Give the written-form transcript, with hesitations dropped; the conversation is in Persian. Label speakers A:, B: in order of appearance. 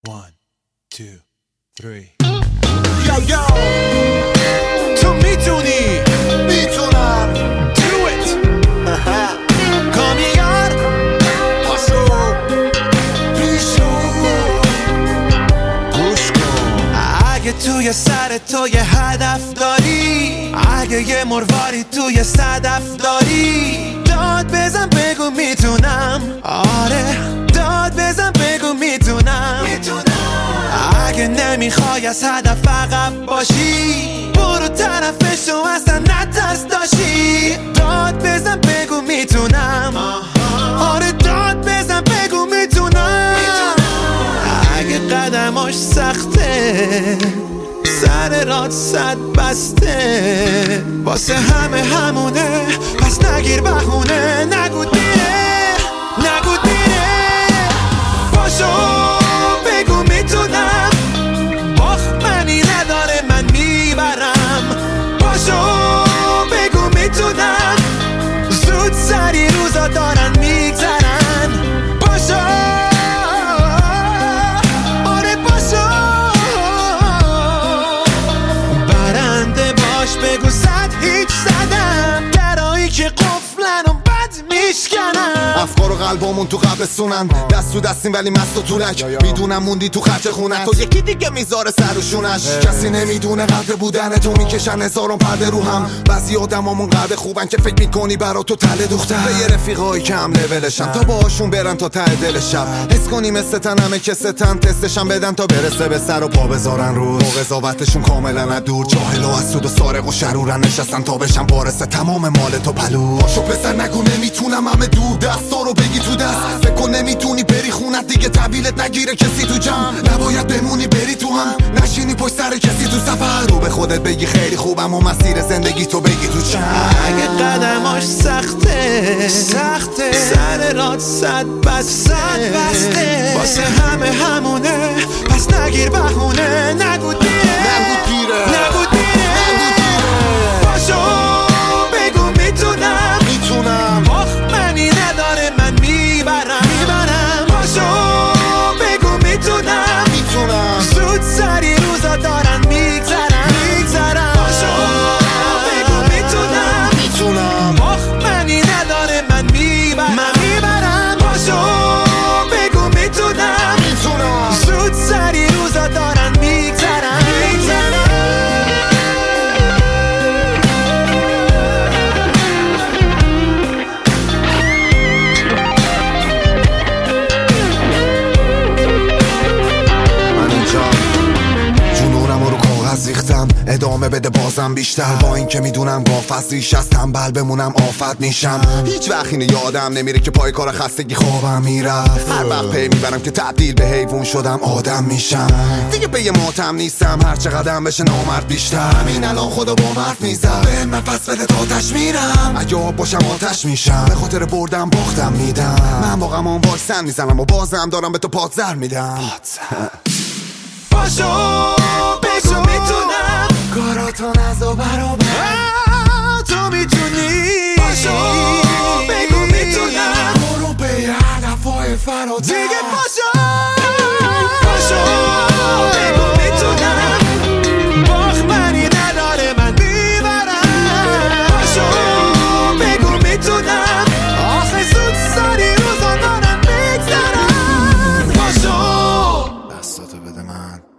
A: One, two, three.
B: Yo yo تو میتونی میتونم Do it کامیار پاشو پیشو گوش کن اگه توی سر تو یه هدف داری اگه یه مرواری توی صدف داری داد بزن بگو میتونم آره داد بزن بگو میتونم اگه نمیخوای از هدف عقب باشی برو طرفشو اصلا نترس داشی داد بزن بگو میتونم آره داد بزن بگو میتونم اگه قدماش سخته سر راد صد بسته واسه همه همونه پس نگیر بهونه نگو دیره نگو دیره باشو بگو میتونم باخمنی نداره من میبرم باشو بگو میتونم زود سری روزا دارن میگذرن باشو آره باشو برنده باش بگو صد هیچ زدم درایی که قفلن و بد میشکنم
C: افکار و قلبامون تو قبرستونن دست تو دستیم ولی مست و طولک میدونم موندی تو خرچ خونت تو یکی دیگه میذاره سر و شونش کسی نمیدونه قدر بودن تو میکشن هزاران پرده رو هم بعضی آدمامون قد خوبن که فکر میکنی برا تو تله دوختن به یه رفیقایی که هم لولشن تا باهاشون برن تا ته دل شب حس کنی مثل تنمه که ستن تستشم بدن تا برسه به سر و پا بذارن روز با قضاوتشون کاملا از دور جاهل و از سود و سارق و شرورن نشستن تا بشن وارث تمام مال تو پلو پاشو پسر نگو نمیتونم همه دور دستا رو بگی تو دست فکر کن نمیتونی بری خونت دیگه تحویلت نگیره کسی تو جمع نباید بمونی بری تو هم نشینی پشت سر کسی تو سفر رو به خودت بگی خیلی خوبم و مسیر زندگی تو بگی تو چند
B: اگه قدماش سخته سر راد صد بسته واسه همه همونه پس نگیر بهونه نگو دیره نگو دیره باشو بگو میتونم باخمنی نداره من میبرم باشو بگو میتونم زود سری روزا دارن میگذرن باشو بگو میتونم باخمنی نداره من میبرم باشو بگو میتونم زود سری روزا دارن میگذرن
C: ریختم ادامه بده بازم بیشتر با این که میدونم گافت ریش از تنبل بمونم آفت میشم هیچ وقت اینو یادم نمیره که پای کار خستگی خوابم میرفت هر وقت پی میبرم که تبدیل به حیوان شدم آدم میشم دیگه به یه ماتم نیستم هر چقدر بشه نامرد بیشتر همین الان خدا با مرد میزد به من پس بده تا آتش میرم اگه آب باشم آتش میشم به خاطر بردم باختم میدم من با غمان واکسن میزنم و بازم دارم به تو پادزر میدم
B: باشو بگو میتونم
C: کاراتون از و برابر
B: تو میتونی باشو بگو میتونم
C: برو به هدفهای فراتر
B: دیگه باشو بگو میتونم باخمنی نداره من میبرم باشو بگو میتونم آخه زود سری روزا دارن میگذرن باشو
C: دستاتو بده من